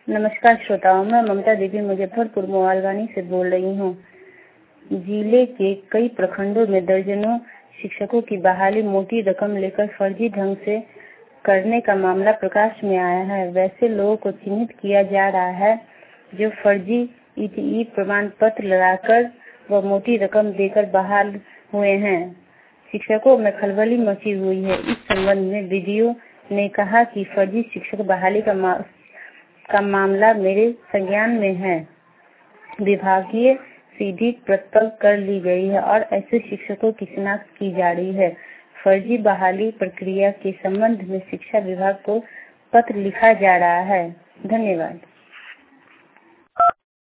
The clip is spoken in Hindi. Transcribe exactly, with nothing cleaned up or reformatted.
नमस्कार श्रोताओं, मैं ममता देवी मुजफ्फरपुर मोहालवानी से बोल रही हूँ। जिले के कई प्रखंडों में दर्जनों शिक्षकों की बहाली मोटी रकम लेकर फर्जी ढंग से करने का मामला प्रकाश में आया है। वैसे लोगों को चिन्हित किया जा रहा है जो फर्जी ईटीई प्रमाण पत्र लगाकर व मोटी रकम देकर बहाल हुए हैं। शिक्षकों में खलबली मची हुई है। इस संबंध में वीडियो ने कहा कि फर्जी शिक्षक बहाली का मा, का मामला मेरे संज्ञान में है। विभागीय सीधी प्रतल कर ली गई है और ऐसे शिक्षकों की शिनाख्त की जा रही है। फर्जी बहाली प्रक्रिया के संबंध में शिक्षा विभाग को पत्र लिखा जा रहा है। धन्यवाद।